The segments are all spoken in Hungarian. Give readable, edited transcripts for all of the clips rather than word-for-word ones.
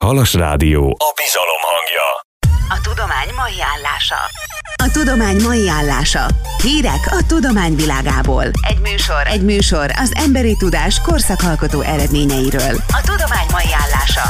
Halas Rádió, a bizalom hangja. A tudomány mai állása. A tudomány mai állása. Hírek a tudomány világából. Egy műsor az emberi tudás korszakalkotó eredményeiről. A tudomány mai állása.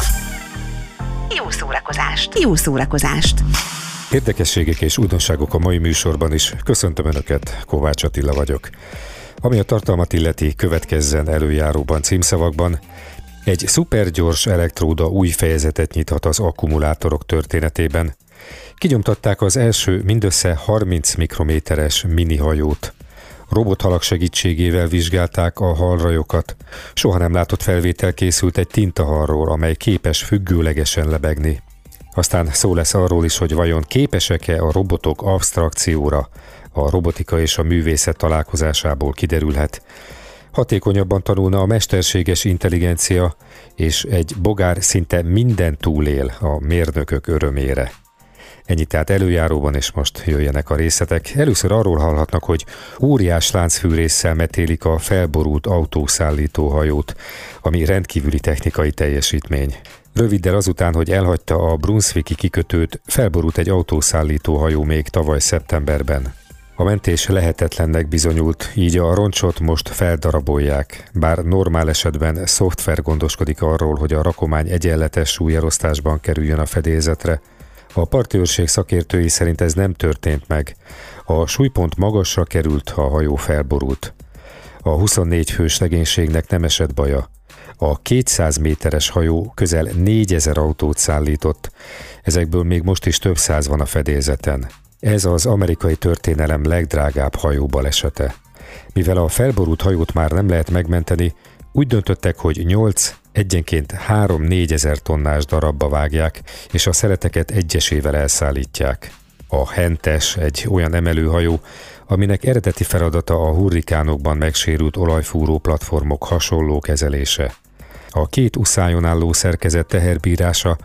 Jó szórakozást! Érdekességek és újdonságok a mai műsorban is. Köszöntöm Önöket, Kovács Attila vagyok. Ami a tartalmat illeti, következzen előjáróban címszavakban. Egy szupergyors elektróda új fejezetet nyithat az akkumulátorok történetében. Kinyomtatták az első mindössze 30 mikrométeres minihajót. Robothalak segítségével vizsgálták a halrajokat. Soha nem látott felvétel készült egy tintahalról, amely képes függőlegesen lebegni. Aztán szó lesz arról is, hogy vajon képesek-e a robotok absztrakcióra. A robotika és a művészet találkozásából kiderülhet. Hatékonyabban tanulna a mesterséges intelligencia, és egy bogár szinte minden túlél a mérnökök örömére. Ennyi tehát előjáróban, és most jöjjenek a részletek. Először arról hallhatnak, hogy óriás láncfűrésszel metélik a felborult autószállítóhajót, ami rendkívüli technikai teljesítmény. Röviddel azután, hogy elhagyta a Brunswicki kikötőt, felborult egy autószállítóhajó még tavaly szeptemberben. A mentés lehetetlennek bizonyult, így a roncsot most feldarabolják, bár normál esetben szoftver gondoskodik arról, hogy a rakomány egyenletes súlyelosztásban kerüljön a fedélzetre. A parti őrség szakértői szerint ez nem történt meg. A súlypont magasra került, ha a hajó felborult. A 24 fős legénységnek nem esett baja. A 200 méteres hajó közel 4000 autót szállított, ezekből még most is több száz van a fedélzeten. Ez az amerikai történelem legdrágább hajóbalesete. Mivel a felborult hajót már nem lehet megmenteni, úgy döntöttek, hogy 8, egyenként 3-4 ezer tonnás darabba vágják, és a szeleteket egyesével elszállítják. A Hentes egy olyan emelőhajó, aminek eredeti feladata a hurrikánokban megsérült olajfúró platformok hasonló kezelése. A két uszályon álló szerkezet teherbírása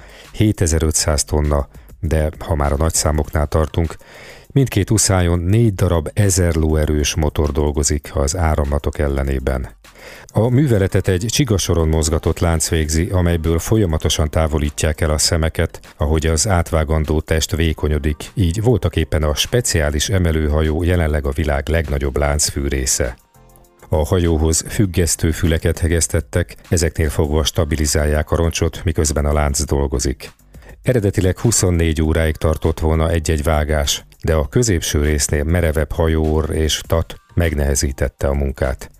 7500 tonna, de ha már a nagyszámoknál tartunk, mindkét uszályon 4 darab 1000 lóerős motor dolgozik az áramlatok ellenében. A műveletet egy csigasoron mozgatott lánc végzi, amelyből folyamatosan távolítják el a szemeket, ahogy az átvágandó test vékonyodik, így voltaképpen a speciális emelőhajó jelenleg a világ legnagyobb láncfűrésze. A hajóhoz függesztő füleket hegesztettek, ezeknél fogva stabilizálják a roncsot, miközben a lánc dolgozik. Eredetileg 24 óráig tartott volna egy-egy vágás, de a középső résznél merevebb hajóorr és tat megnehezítette a munkát.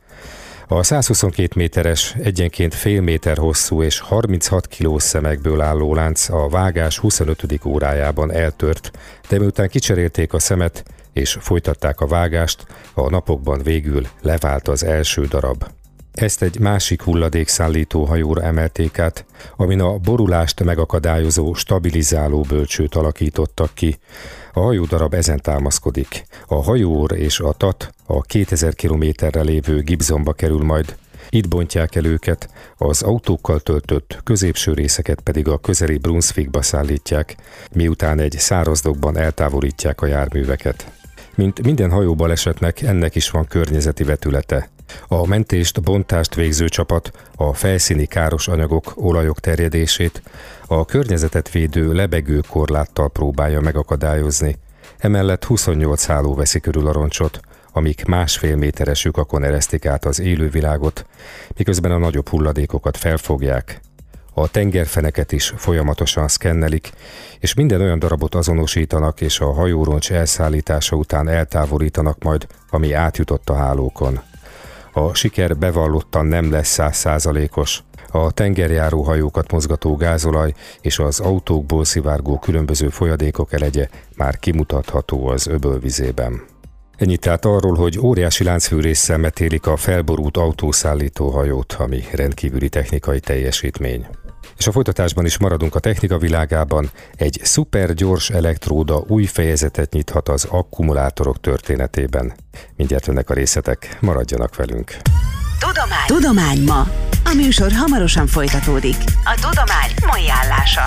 A 122 méteres, egyenként fél méter hosszú és 36 kilós szemekből álló lánc a vágás 25. órájában eltört, de miután kicserélték a szemet és folytatták a vágást, a napokban végül levált az első darab. Ezt egy másik hulladékszállító hajóra emelték át, amin a borulást megakadályozó stabilizáló bölcsőt alakítottak ki. A hajódarab ezen támaszkodik. A hajóorr és a tat a 2000 kilométerre lévő Gibsonba kerül majd. Itt bontják el őket, az autókkal töltött középső részeket pedig a közeli Brunswickba szállítják, miután egy szárazdokban eltávolítják a járműveket. Mint minden hajóbalesetnek, ennek is van környezeti vetülete. A mentést, bontást végző csapat a felszíni káros anyagok, olajok terjedését a környezetet védő lebegőkorláttal próbálja megakadályozni. Emellett 28 háló veszi körül a roncsot, amik 1,5 méteres lyukakon eresztik át az élővilágot, miközben a nagyobb hulladékokat felfogják. A tengerfeneket is folyamatosan szkennelik, és minden olyan darabot azonosítanak, és a hajóroncs elszállítása után eltávolítanak majd, ami átjutott a hálókon. A siker bevallottan nem lesz 100%-os. A tengerjáró hajókat mozgató gázolaj és az autókból szivárgó különböző folyadékok elegye már kimutatható az öbölvizében. Ennyit tehát arról, hogy óriási láncfűrésszel metélik a felborult autószállító hajót, ami rendkívüli technikai teljesítmény. És a folytatásban is maradunk a technika világában, egy szupergyors elektróda új fejezetet nyithat az akkumulátorok történetében. Mindjárt jönnek a részletek, maradjanak velünk. Tudomány ma. A műsor hamarosan folytatódik. A tudomány mai állása.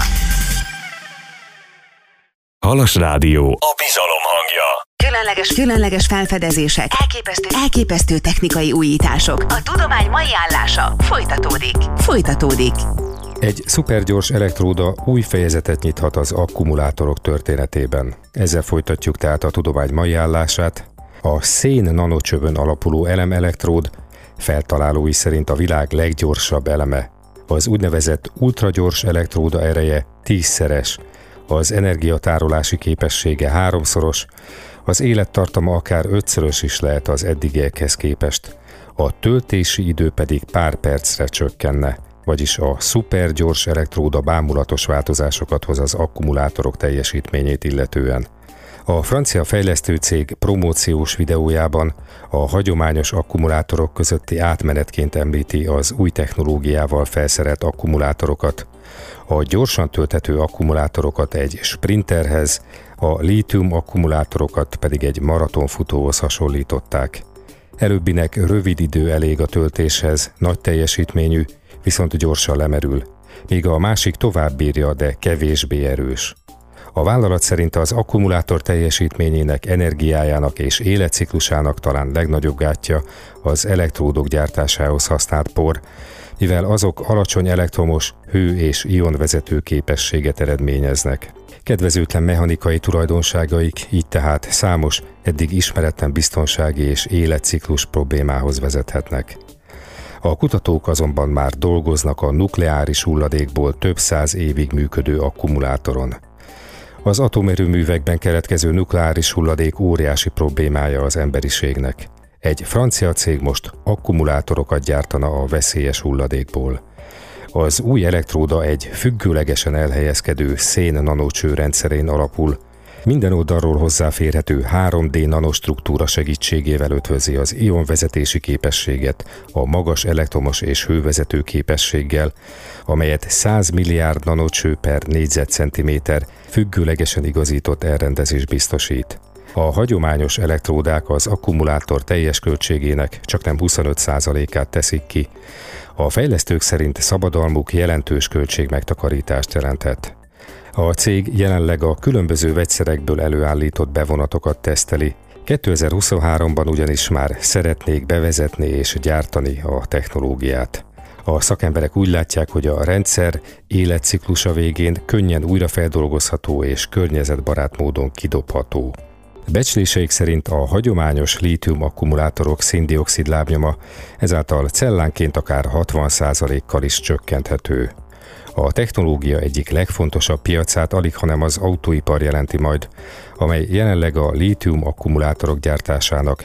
Halas Rádió, a bizalom hangja. Különleges felfedezések, elképesztő technikai újítások. A tudomány mai állása folytatódik. Egy szupergyors elektróda új fejezetet nyithat az akkumulátorok történetében. Ezzel folytatjuk tehát a tudomány mai állását. A szén nanocsövön alapuló elemelektród feltalálói szerint a világ leggyorsabb eleme. Az úgynevezett ultragyors elektróda ereje 10-szeres, az energiatárolási képessége 3-szoros, az élettartama akár 5-szörös is lehet az eddigiekhez képest. A töltési idő pedig pár percre csökkenne, vagyis a szupergyors elektróda bámulatos változásokat hoz az akkumulátorok teljesítményét illetően. A francia fejlesztőcég promóciós videójában a hagyományos akkumulátorok közötti átmenetként említi az új technológiával felszerelt akkumulátorokat. A gyorsan tölthető akkumulátorokat egy sprinterhez, a lítium akkumulátorokat pedig egy maratonfutóhoz hasonlították. Előbbinek rövid idő elég a töltéshez, nagy teljesítményű, viszont gyorsan lemerül, míg a másik tovább bírja, de kevésbé erős. A vállalat szerint az akkumulátor teljesítményének, energiájának és életciklusának talán legnagyobb gátja az elektródok gyártásához használt por, mivel azok alacsony elektromos, hő- és ionvezető képességet eredményeznek. Kedvezőtlen mechanikai tulajdonságaik így tehát számos, eddig ismeretlen biztonsági és életciklus problémához vezethetnek. A kutatók azonban már dolgoznak a nukleáris hulladékból több száz évig működő akkumulátoron. Az atomerőművekben keletkező nukleáris hulladék óriási problémája az emberiségnek. Egy francia cég most akkumulátorokat gyártana a veszélyes hulladékból. Az új elektróda egy függőlegesen elhelyezkedő szén nanocső rendszerén alapul, minden oldalról hozzáférhető 3D nanostruktúra segítségével ötvözi az ionvezetési képességet a magas elektromos és hővezető képességgel, amelyet 100 milliárd nanocső per négyzetcentiméter függőlegesen igazított elrendezés biztosít. A hagyományos elektródák az akkumulátor teljes költségének csaknem 25%-át teszik ki. A fejlesztők szerint szabadalmuk jelentős költségmegtakarítást jelenthet. A cég jelenleg a különböző vegyszerekből előállított bevonatokat teszteli. 2023-ban ugyanis már szeretnék bevezetni és gyártani a technológiát. A szakemberek úgy látják, hogy a rendszer életciklusa végén könnyen újrafeldolgozható és környezetbarát módon kidobható. Becsléseik szerint a hagyományos lítium akkumulátorok szén-dioxid lábnyoma ezáltal cellánként akár 60%-kal is csökkenthető. A technológia egyik legfontosabb piacát alighanem az autóipar jelenti majd, amely jelenleg a lítium akkumulátorok gyártásának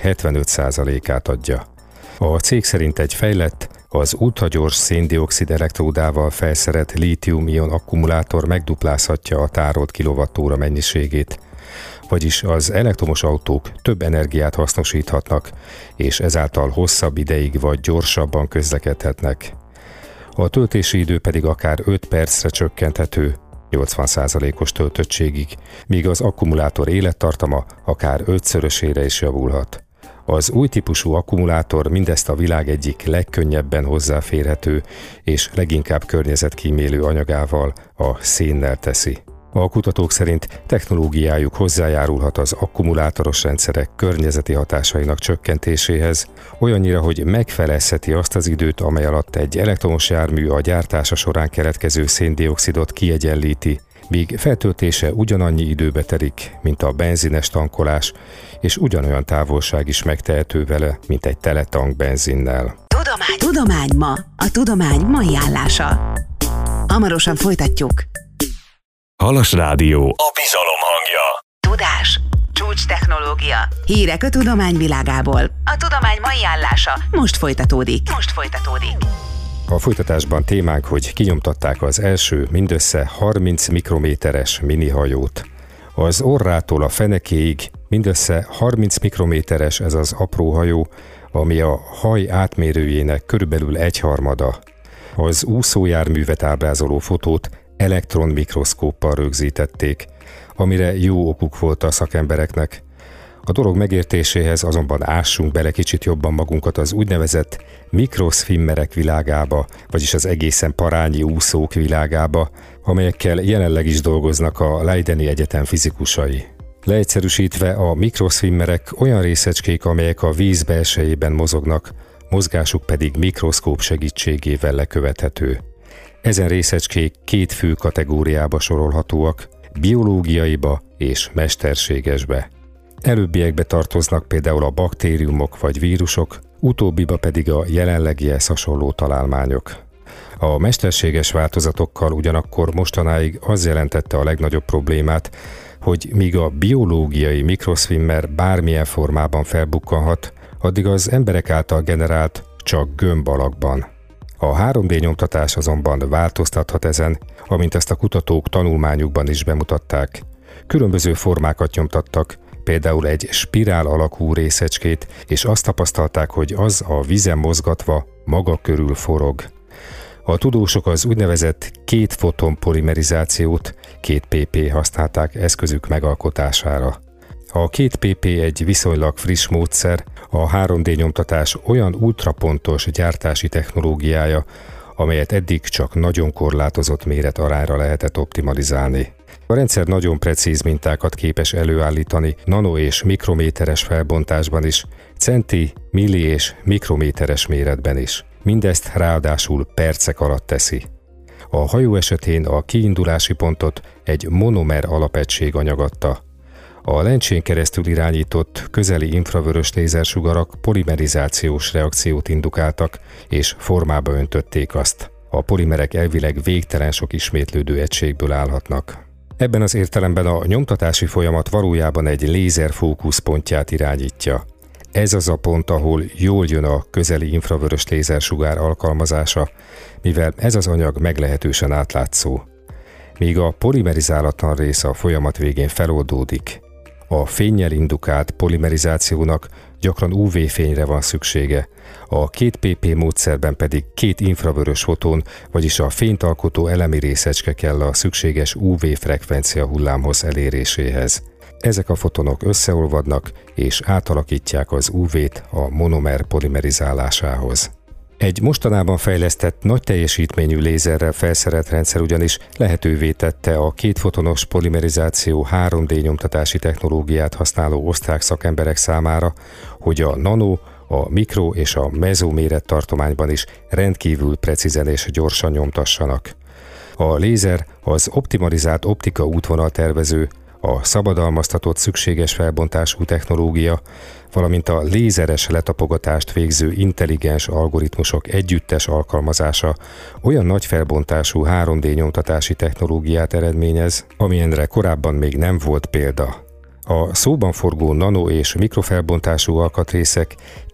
75%-át adja. A cég szerint egy fejlett, az ultragyors szén-dioxid elektródával felszerelt lítium-ion akkumulátor megduplázhatja a tárolt kilovattóra mennyiségét, vagyis az elektromos autók több energiát hasznosíthatnak, és ezáltal hosszabb ideig vagy gyorsabban közlekedhetnek. A töltési idő pedig akár 5 percre csökkenthető, 80%-os töltöttségig, míg az akkumulátor élettartama akár 5-szörösére is javulhat. Az új típusú akkumulátor mindezt a világ egyik legkönnyebben hozzáférhető és leginkább környezetkímélő anyagával, a szénnel teszi. A kutatók szerint technológiájuk hozzájárulhat az akkumulátoros rendszerek környezeti hatásainak csökkentéséhez, olyannyira, hogy megfelezheti azt az időt, amely alatt egy elektromos jármű a gyártása során keletkező szén-dioxidot kiegyenlíti, míg feltöltése ugyanannyi időbe telik, mint a benzines tankolás, és ugyanolyan távolság is megtehető vele, mint egy teletank benzinnel. Tudomány ma. A tudomány mai állása. Hamarosan folytatjuk. Halas Rádió, a bizalom hangja. Tudás, csúcs technológia, hírek a tudomány világából. A tudomány mai állása most folytatódik. A folytatásban témánk, hogy kinyomtatták az első mindössze 30 mikrométeres minihajót. Az orrától a fenekéig mindössze 30 mikrométeres ez az apró hajó, ami a haj átmérőjének körülbelül 1/3. Az úszójárművet ábrázoló fotót elektronmikroszkóppal rögzítették, amire jó okuk volt a szakembereknek. A dolog megértéséhez azonban ássunk bele kicsit jobban magunkat az úgynevezett mikroszfimmerek világába, vagyis az egészen parányi úszók világába, amelyekkel jelenleg is dolgoznak a Leideni Egyetem fizikusai. Leegyszerűsítve a mikroszfimmerek olyan részecskék, amelyek a víz belsejében mozognak, mozgásuk pedig mikroszkóp segítségével lekövethető. Ezen részecskék 2 fő kategóriába sorolhatóak, biológiaiba és mesterségesbe. Előbbiekbe tartoznak például a baktériumok vagy vírusok, utóbbiba pedig a jelenlegihez hasonló találmányok. A mesterséges változatokkal ugyanakkor mostanáig az jelentette a legnagyobb problémát, hogy míg a biológiai mikroszwimmer bármilyen formában felbukkanhat, addig az emberek által generált csak gömb alakban. A 3D nyomtatás azonban változtathat ezen, amint ezt a kutatók tanulmányukban is bemutatták. Különböző formákat nyomtattak, például egy spirál alakú részecskét, és azt tapasztalták, hogy az a vízen mozgatva maga körül forog. A tudósok az úgynevezett 2 foton polimerizációt, 2 pp használták eszközük megalkotására. A 2 pp egy viszonylag friss módszer, a 3D nyomtatás olyan ultrapontos gyártási technológiája, amelyet eddig csak nagyon korlátozott méretarányra lehetett optimalizálni. A rendszer nagyon precíz mintákat képes előállítani nano- és mikrométeres felbontásban is, centi, milli- és mikrométeres méretben is. Mindezt ráadásul percek alatt teszi. A hajó esetén a kiindulási pontot egy monomer alapegység anyag adta. A lencsén keresztül irányított közeli infravörös lézersugarak polimerizációs reakciót indukáltak, és formába öntötték azt. A polimerek elvileg végtelen sok ismétlődő egységből állhatnak. Ebben az értelemben a nyomtatási folyamat valójában egy lézer fókuszpontját irányítja. Ez az a pont, ahol jól jön a közeli infravörös lézersugár alkalmazása, mivel ez az anyag meglehetősen átlátszó. Míg a polimerizálatlan része a folyamat végén feloldódik. A fénnyel indukált polimerizációnak gyakran UV-fényre van szüksége, a 2 pp módszerben pedig 2 infravörös foton, vagyis a fényt alkotó elemi részecske kell a szükséges UV-frekvencia hullámhoz eléréséhez. Ezek a fotonok összeolvadnak és átalakítják az UV-t a monomer polimerizálásához. Egy mostanában fejlesztett nagy teljesítményű lézerrel felszerelt rendszer ugyanis lehetővé tette a 2 fotonos polimerizáció 3D nyomtatási technológiát használó osztrák szakemberek számára, hogy a nano, a mikro és a mezoméret tartományban is rendkívül precízen és gyorsan nyomtassanak. A lézer az optimalizált optika útvonaltervező, a szabadalmaztatott szükséges felbontású technológia, valamint a lézeres letapogatást végző intelligens algoritmusok együttes alkalmazása olyan nagy felbontású 3D nyomtatási technológiát eredményez, amilyenre korábban még nem volt példa. A szóban forgó nano- és mikrofelbontású alkatrészek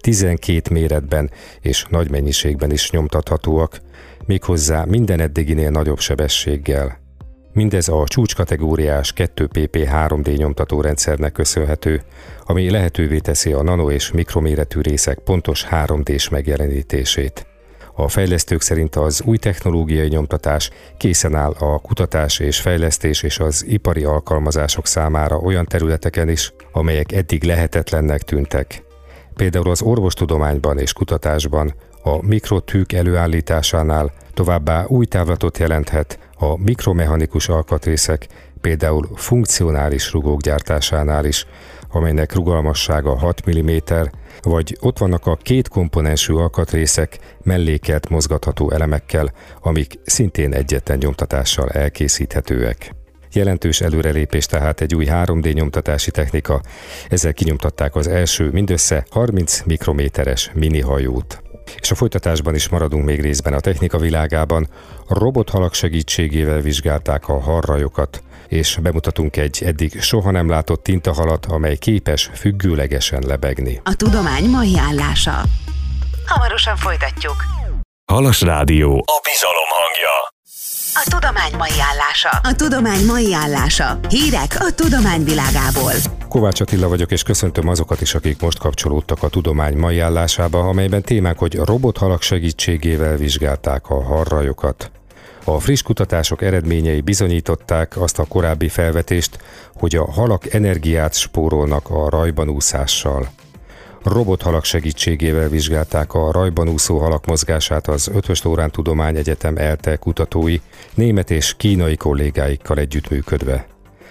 12 méretben és nagy mennyiségben is nyomtathatóak, méghozzá minden eddiginél nagyobb sebességgel. Mindez a csúcskategóriás 2 pp 3D nyomtatórendszernek köszönhető, ami lehetővé teszi a nano- és mikroméretű részek pontos 3D-s megjelenítését. A fejlesztők szerint az új technológiai nyomtatás készen áll a kutatás és fejlesztés és az ipari alkalmazások számára olyan területeken is, amelyek eddig lehetetlennek tűntek. Például az orvostudományban és kutatásban, a mikrotűk előállításánál, továbbá új távlatot jelenthet a mikromechanikus alkatrészek, például funkcionális rugók gyártásánál is, amelynek rugalmassága 6 mm, vagy ott vannak a 2 komponensű alkatrészek mellékelt mozgatható elemekkel, amik szintén egyetlen nyomtatással elkészíthetőek. Jelentős előrelépés tehát egy új 3D nyomtatási technika, ezzel kinyomtatták az első mindössze 30 mikrométeres minihajót. És a folytatásban is maradunk még részben a technika világában. A robothalak segítségével vizsgálták a halrajokat, és bemutatunk egy eddig soha nem látott tintahalat, amely képes függőlegesen lebegni. A tudomány mai állása. Hamarosan folytatjuk. Halas Rádió, a bizalom hangja. A tudomány mai állása. A tudomány mai állása. Hírek a tudomány világából. Kovács Attila vagyok, és köszöntöm azokat is, akik most kapcsolódtak a tudomány mai állásába, amelyben témánk, hogy robothalak segítségével vizsgálták a halrajokat. A friss kutatások eredményei bizonyították azt a korábbi felvetést, hogy a halak energiát spórolnak a rajban úszással. Robothalak segítségével vizsgálták a rajban úszó halak mozgását az Eötvös Loránd Tudományegyetem ELTE kutatói, német és kínai kollégáikkal együttműködve.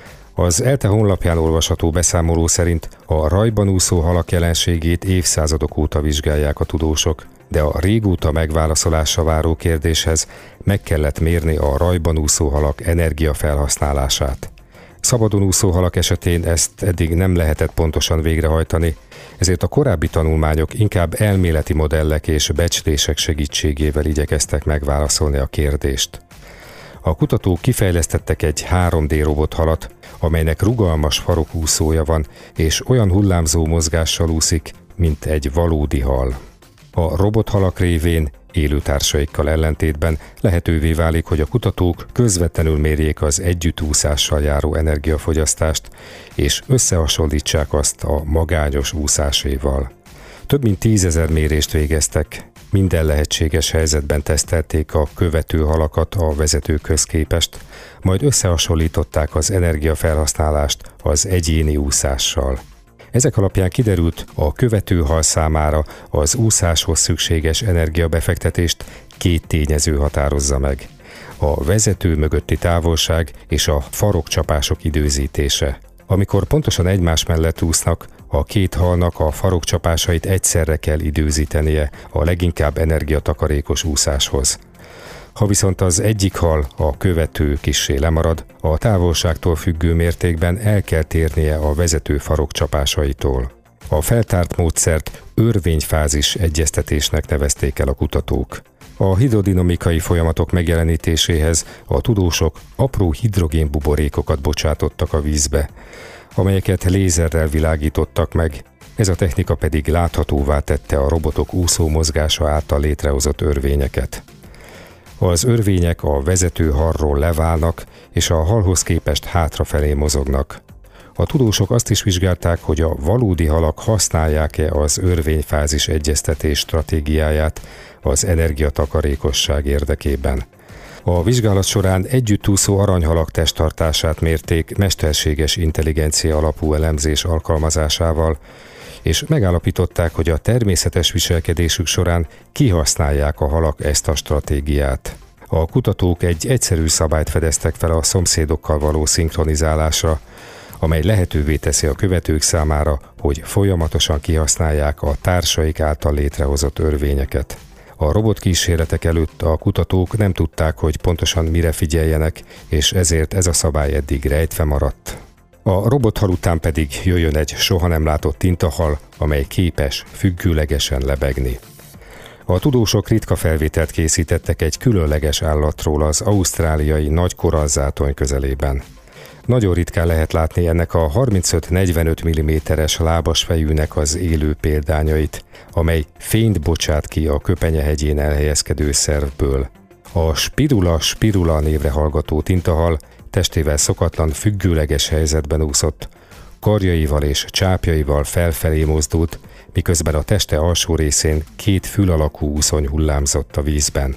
Az ELTE honlapján olvasható beszámoló szerint a rajban úszó halak jelenségét évszázadok óta vizsgálják a tudósok, de a régóta megválaszolásra váró kérdéshez meg kellett mérni a rajban úszó halak energiafelhasználását. Szabadon úszó halak esetén ezt eddig nem lehetett pontosan végrehajtani, ezért a korábbi tanulmányok inkább elméleti modellek és becslések segítségével igyekeztek megválaszolni a kérdést. A kutatók kifejlesztettek egy 3D robothalat, amelynek rugalmas farokúszója van, és olyan hullámzó mozgással úszik, mint egy valódi hal. A robothalak révén élőtársaikkal ellentétben lehetővé válik, hogy a kutatók közvetlenül mérjék az együttúszással járó energiafogyasztást, és összehasonlítsák azt a magányos úszáséval. Több mint 10 000 mérést végeztek, minden lehetséges helyzetben tesztelték a követő halakat a vezetőkhöz képest, majd összehasonlították az energiafelhasználást az egyéni úszással. Ezek alapján kiderült, a követő hal számára az úszáshoz szükséges energiabefektetést 2 tényező határozza meg: a vezető mögötti távolság és a farokcsapások időzítése. Amikor pontosan egymás mellett úsznak, a 2 halnak a farokcsapásait egyszerre kell időzítenie a leginkább energiatakarékos úszáshoz. Ha viszont az egyik hal, a követő kissé lemarad, a távolságtól függő mértékben el kell térnie a vezető farokcsapásaitól. A feltárt módszert örvényfázis egyeztetésnek nevezték el a kutatók. A hidrodinamikai folyamatok megjelenítéséhez a tudósok apró hidrogénbuborékokat bocsátottak a vízbe, amelyeket lézerrel világítottak meg, ez a technika pedig láthatóvá tette a robotok úszó mozgása által létrehozott örvényeket. Az örvények a vezető halról leválnak, és a halhoz képest hátrafelé mozognak. A tudósok azt is vizsgálták, hogy a valódi halak használják-e az örvényfázis egyeztetés stratégiáját az energiatakarékosság érdekében. A vizsgálat során együttúszó aranyhalak testtartását mérték mesterséges intelligencia alapú elemzés alkalmazásával, és megállapították, hogy a természetes viselkedésük során kihasználják a halak ezt a stratégiát. A kutatók egy egyszerű szabályt fedeztek fel a szomszédokkal való szinkronizálásra, amely lehetővé teszi a követők számára, hogy folyamatosan kihasználják a társaik által létrehozott örvényeket. A robotkísérletek előtt a kutatók nem tudták, hogy pontosan mire figyeljenek, és ezért ez a szabály eddig rejtve maradt. A robothal után pedig jöjjön egy soha nem látott tintahal, amely képes függőlegesen lebegni. A tudósok ritka felvételt készítettek egy különleges állatról az ausztráliai nagy korallzátony közelében. Nagyon ritkán lehet látni ennek a 35-45 mm-es lábas fejűnek az élő példányait, amely fényt bocsát ki a Köpenyehegyén elhelyezkedő szervből. A spirula névre hallgató tintahal testével szokatlan függőleges helyzetben úszott, karjaival és csápjaival felfelé mozdult, miközben a teste alsó részén 2 fül alakú úszony hullámzott a vízben.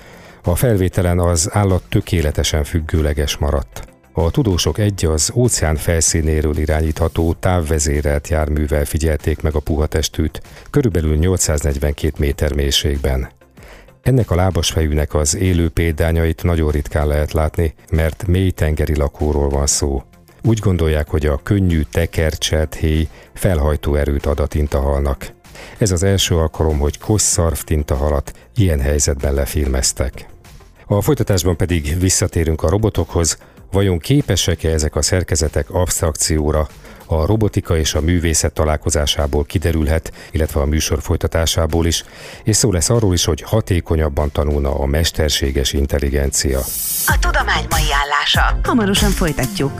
A felvételen az állat tökéletesen függőleges maradt. A tudósok az óceán felszínéről irányítható távvezérelt járművel figyelték meg a puha testűt, körülbelül 842 méter mélységben. Ennek a lábasfejűnek az élő példányait nagyon ritkán lehet látni, mert mély tengeri lakóról van szó. Úgy gondolják, hogy a könnyű tekercselt héj felhajtó erőt ad a tintahalnak. Ez az első alkalom, hogy kosszarv tintahalat ilyen helyzetben lefilmeztek. A folytatásban pedig visszatérünk a robotokhoz, vajon képesek-e ezek a szerkezetek absztrakcióra? A robotika és a művészet találkozásából kiderülhet, illetve a műsor folytatásából is, és szó lesz arról is, hogy hatékonyabban tanulna a mesterséges intelligencia. A tudomány mai állása. Hamarosan folytatjuk.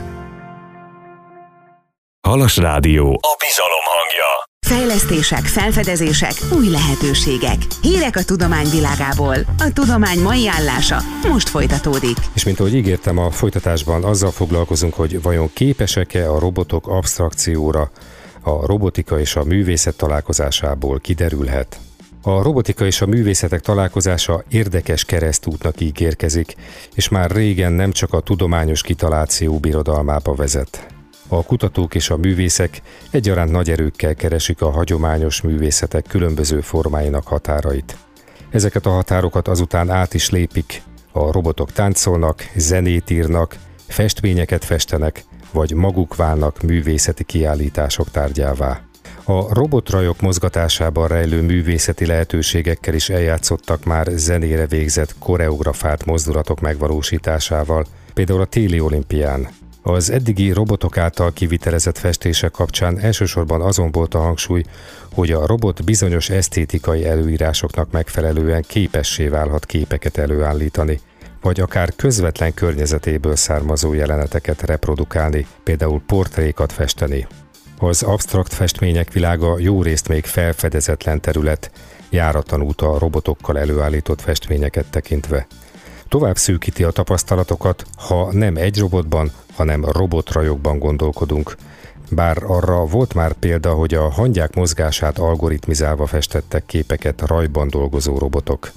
Halas Rádió, a bizalom hangja. Fejlesztések, felfedezések, új lehetőségek. Hírek a tudomány világából. A tudomány mai állása most folytatódik. És mint ahogy ígértem, a folytatásban azzal foglalkozunk, hogy vajon képesek-e a robotok absztrakcióra, a robotika és a művészet találkozásából kiderülhet. A robotika és a művészetek találkozása érdekes keresztútnak ígérkezik, és már régen nem csak a tudományos kitaláció birodalmába vezet. A kutatók és a művészek egyaránt nagy erőkkel keresik a hagyományos művészetek különböző formáinak határait. Ezeket a határokat azután át is lépik, a robotok táncolnak, zenét írnak, festményeket festenek, vagy maguk válnak művészeti kiállítások tárgyává. A robotrajok mozgatásában rejlő művészeti lehetőségekkel is eljátszottak már zenére végzett koreografált mozdulatok megvalósításával, például a téli olimpián. Az eddigi robotok által kivitelezett festések kapcsán elsősorban azon volt a hangsúly, hogy a robot bizonyos esztétikai előírásoknak megfelelően képessé válhat képeket előállítani, vagy akár közvetlen környezetéből származó jeleneteket reprodukálni, például portrékat festeni. Az absztrakt festmények világa jó részt még felfedezetlen terület, járatlan út a robotokkal előállított festményeket tekintve. Tovább szűkíti a tapasztalatokat, ha nem egy robotban, hanem robotrajokban gondolkodunk. Bár arra volt már példa, hogy a hangyák mozgását algoritmizálva festettek képeket rajban dolgozó robotok.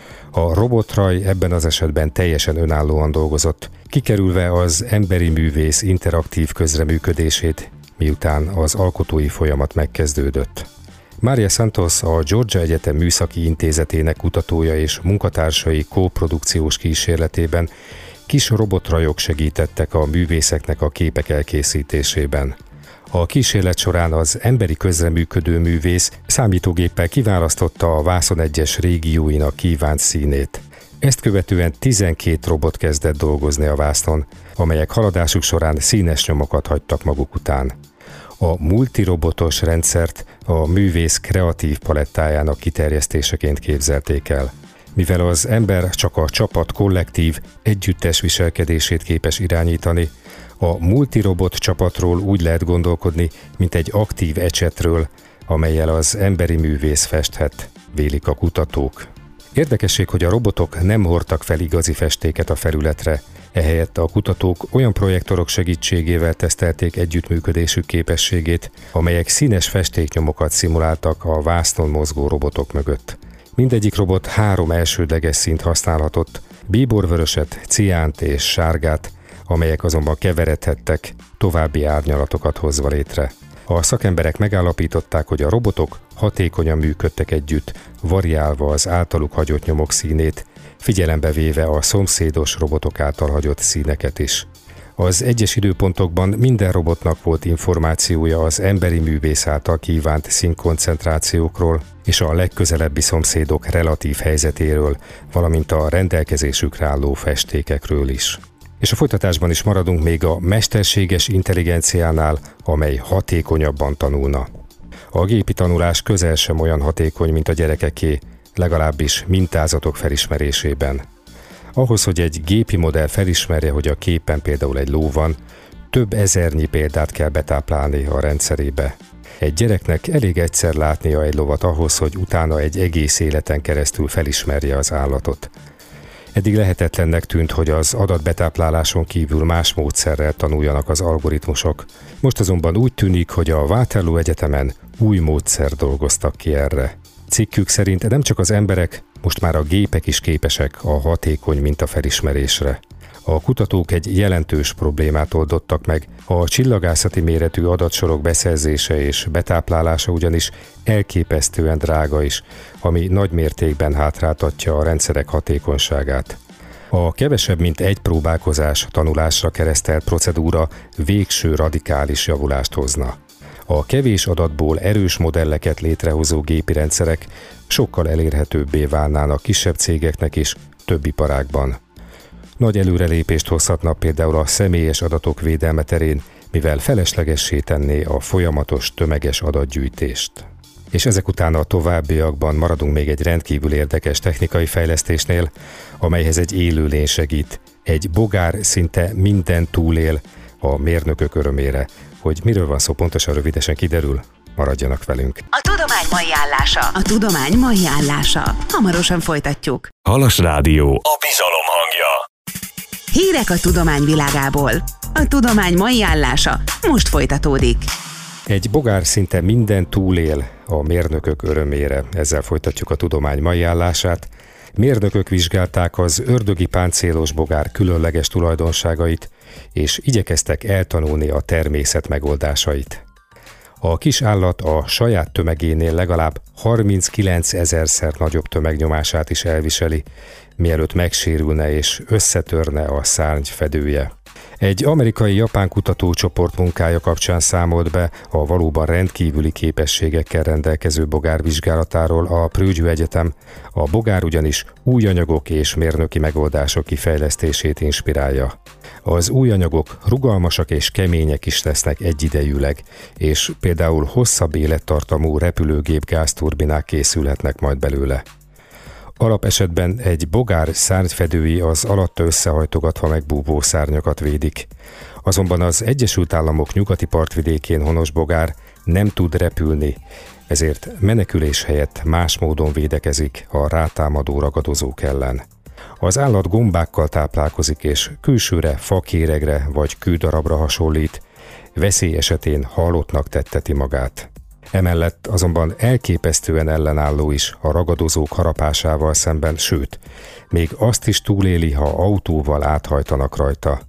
A robotraj ebben az esetben teljesen önállóan dolgozott, kikerülve az emberi művész interaktív közreműködését, miután az alkotói folyamat megkezdődött. Maria Santos, a Georgia Egyetem Műszaki Intézetének kutatója és munkatársai kóprodukciós kísérletében kis robotrajok segítettek a művészeknek a képek elkészítésében. A kísérlet során az emberi közreműködő művész számítógéppel kiválasztotta a vászon egyes régióinak kívánt színét. Ezt követően 12 robot kezdett dolgozni a vásznon, amelyek haladásuk során színes nyomokat hagytak maguk után. A multirobotos rendszert a művész kreatív palettájának kiterjesztéseként képzelték el. Mivel az ember csak a csapat kollektív, együttes viselkedését képes irányítani, a multirobot csapatról úgy lehet gondolkodni, mint egy aktív ecsetről, amellyel az emberi művész festhet, vélik a kutatók. Érdekesség, hogy a robotok nem hordtak fel igazi festéket a felületre, ehelyett a kutatók olyan projektorok segítségével tesztelték együttműködésük képességét, amelyek színes festéknyomokat szimuláltak a vásznon mozgó robotok mögött. Mindegyik robot 3 elsődleges színt használhatott, bíborvöröset, ciánt és sárgát, amelyek azonban keveredhettek, további árnyalatokat hozva létre. A szakemberek megállapították, hogy a robotok hatékonyan működtek együtt, variálva az általuk hagyott nyomok színét, figyelembe véve a szomszédos robotok által hagyott színeket is. Az egyes időpontokban minden robotnak volt információja az emberi művész által kívánt színkoncentrációkról és a legközelebbi szomszédok relatív helyzetéről, valamint a rendelkezésükre álló festékekről is. És a folytatásban is maradunk még a mesterséges intelligenciánál, amely hatékonyabban tanulna. A gépi tanulás közel sem olyan hatékony, mint a gyerekeké, legalábbis mintázatok felismerésében. Ahhoz, hogy egy gépi modell felismerje, hogy a képen például egy ló van, több ezernyi példát kell betáplálni a rendszerébe. Egy gyereknek elég egyszer látnia egy lovat ahhoz, hogy utána egy egész életen keresztül felismerje az állatot. Eddig lehetetlennek tűnt, hogy az adatbetápláláson kívül más módszerrel tanuljanak az algoritmusok. Most azonban úgy tűnik, hogy a Waterloo Egyetemen új módszer dolgoztak ki erre. Cikkük szerint nem csak az emberek, most már a gépek is képesek a hatékony mintafelismerésre. A kutatók egy jelentős problémát oldottak meg, a csillagászati méretű adatsorok beszerzése és betáplálása ugyanis elképesztően drága is, ami nagy mértékben hátráltatja a rendszerek hatékonyságát. A kevesebb mint egy próbálkozás tanulásra keresztelt procedúra végső radikális javulást hozna. A kevés adatból erős modelleket létrehozó gépi rendszerek sokkal elérhetőbbé válnának kisebb cégeknek is több iparágban. Nagy előrelépést hozhatna például a személyes adatok védelme terén, mivel feleslegessé tenné a folyamatos tömeges adatgyűjtést. És ezek után a továbbiakban maradunk még egy rendkívül érdekes technikai fejlesztésnél, amelyhez egy élőlény segít. Egy bogár szinte minden túlél a mérnökök örömére. Hogy miről van szó, pontosan rövidesen kiderül, maradjanak velünk. A tudomány mai állása. A tudomány mai állása. Hamarosan folytatjuk. Halas Rádió. A bizalom hangja. Hírek a tudomány világából. A tudomány mai állása most folytatódik. Egy bogár szinte minden túlél a mérnökök örömére. Ezzel folytatjuk a tudomány mai állását. Mérnökök vizsgálták az ördögi páncélos bogár különleges tulajdonságait, és igyekeztek eltanulni a természet megoldásait. A kis állat a saját tömegénél legalább 39 000-szer nagyobb tömegnyomását is elviseli, mielőtt megsérülne és összetörne a szárny fedője. Egy amerikai-japán kutatócsoport munkája kapcsán számolt be a valóban rendkívüli képességekkel rendelkező bogár vizsgálatáról a Purdue Egyetem. A bogár ugyanis új anyagok és mérnöki megoldások kifejlesztését inspirálja. Az új anyagok rugalmasak és kemények is lesznek egyidejűleg, és például hosszabb élettartamú repülőgép gázturbinák készülhetnek majd belőle. Alapesetben egy bogár szárnyfedői az alatta összehajtogatva megbúvó szárnyakat védik. Azonban az Egyesült Államok nyugati partvidékén honos bogár nem tud repülni, ezért menekülés helyett más módon védekezik a rátámadó ragadozók ellen. Az állat gombákkal táplálkozik és külsőre fakéregre vagy kődarabra hasonlít, veszély esetén halottnak tetteti magát. Emellett azonban elképesztően ellenálló is a ragadozók harapásával szemben, sőt, még azt is túléli, ha autóval áthajtanak rajta.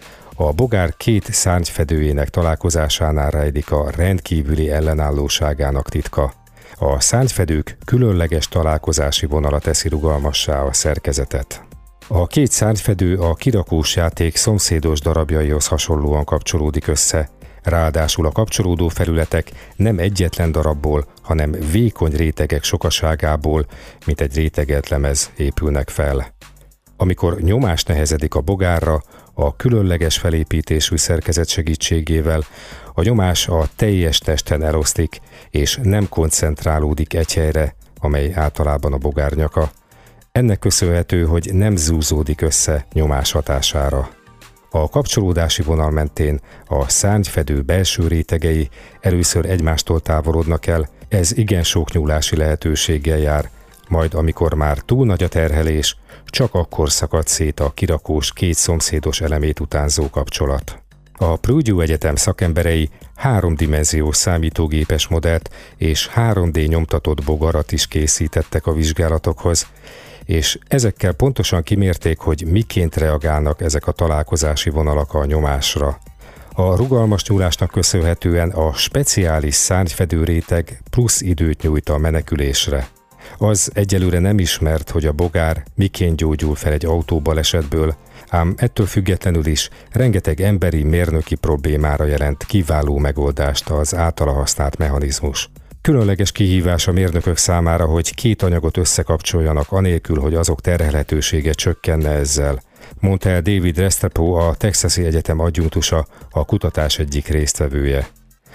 A bogár két szárnyfedőjének találkozásánál rejlik a rendkívüli ellenállóságának titka. A szárnyfedők különleges találkozási vonala teszi rugalmassá a szerkezetet. A két szárnyfedő a kirakós játék szomszédos darabjaihoz hasonlóan kapcsolódik össze, ráadásul a kapcsolódó felületek nem egyetlen darabból, hanem vékony rétegek sokaságából, mint egy rétegelt lemez épülnek fel. Amikor nyomás nehezedik a bogárra, a különleges felépítésű szerkezet segítségével a nyomás a teljes testen elosztik, és nem koncentrálódik egy helyre, amely általában a bogár nyaka. Ennek köszönhető, hogy nem zúzódik össze nyomás hatására. A kapcsolódási vonal mentén a szárnyfedő belső rétegei először egymástól távolodnak el, ez igen sok nyúlási lehetőséggel jár, majd amikor már túl nagy a terhelés, csak akkor szakad szét a kirakós két szomszédos elemét utánzó kapcsolat. A Purdue Egyetem szakemberei 3-dimenziós számítógépes modellt és 3D nyomtatott bogarat is készítettek a vizsgálatokhoz, és ezekkel pontosan kimérték, hogy miként reagálnak ezek a találkozási vonalak a nyomásra. A rugalmas nyúlásnak köszönhetően a speciális szárnyfedő réteg plusz időt nyújt a menekülésre. Az egyelőre nem ismert, hogy a bogár miként gyógyul fel egy autóbalesetből, ám ettől függetlenül is rengeteg emberi mérnöki problémára jelent kiváló megoldást az általa használt mechanizmus. Különleges kihívás a mérnökök számára, hogy két anyagot összekapcsoljanak anélkül, hogy azok terhelhetősége csökkenne ezzel, mondta el David Restrepo, a Texasi Egyetem adjunktusa, a kutatás egyik résztvevője.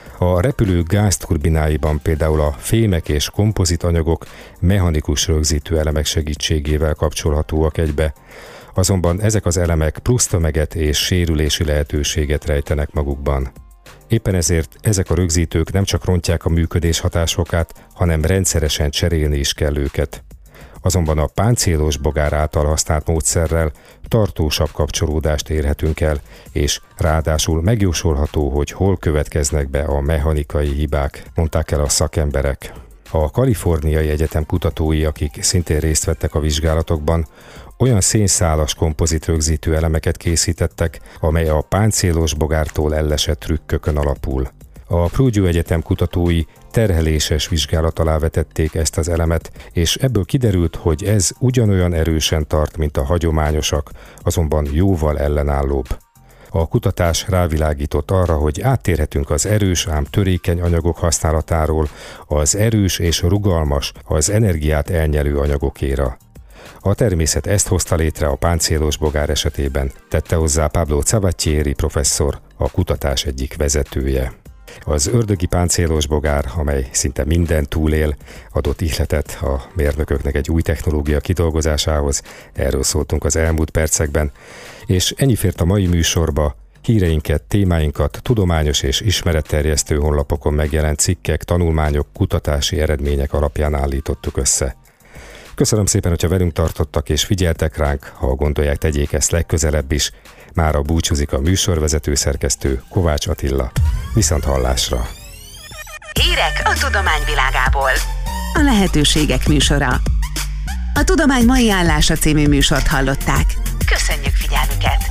A repülők gázturbináiban például a fémek és kompozit anyagok mechanikus rögzítő elemek segítségével kapcsolhatóak egybe, azonban ezek az elemek plusz tömeget és sérülési lehetőséget rejtenek magukban. Éppen ezért ezek a rögzítők nem csak rontják a működés hatásfokát, hanem rendszeresen cserélni is kell őket. Azonban a páncélos bogár által használt módszerrel tartósabb kapcsolódást érhetünk el, és ráadásul megjósolható, hogy hol következnek be a mechanikai hibák, mondták el a szakemberek. A Kaliforniai Egyetem kutatói, akik szintén részt vettek a vizsgálatokban, olyan szénszálas kompozit rögzítő elemeket készítettek, amely a páncélos bogártól ellesett trükkökön alapul. A Purdue Egyetem kutatói terheléses vizsgálat alá vetették ezt az elemet, és ebből kiderült, hogy ez ugyanolyan erősen tart, mint a hagyományosak, azonban jóval ellenállóbb. A kutatás rávilágított arra, hogy áttérhetünk az erős, ám törékeny anyagok használatáról az erős és rugalmas, az energiát elnyelő anyagokéra. A természet ezt hozta létre a páncélos bogár esetében, tette hozzá Pablo Cavattieri professzor, a kutatás egyik vezetője. Az ördögi páncélos bogár, amely szinte minden túlél, adott ihletet a mérnököknek egy új technológia kidolgozásához, erről szóltunk az elmúlt percekben, és ennyi fért a mai műsorba. Híreinket, témáinkat tudományos és ismeretterjesztő honlapokon megjelent cikkek, tanulmányok, kutatási eredmények alapján állítottuk össze. Köszönöm szépen, hogyha velünk tartottak és figyeltek ránk, ha gondolják, tegyék ezt legközelebb is. Mára búcsúzik a műsorvezető szerkesztő Kovács Attila. Viszont hallásra! Hírek a tudomány világából. A lehetőségek műsora. A Tudomány mai állása című műsort hallották. Köszönjük figyelmüket!